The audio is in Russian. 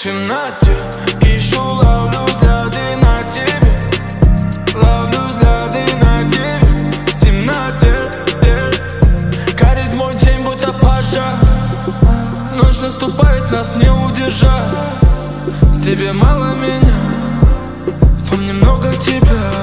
темноте ищу, ловлю взгляды на тебе. Ловлю взгляды на тебе в темноте. Горит мой день, будто пожар. Ночь наступает, нас не удержать. Тебе мало меня, во мне много тебя.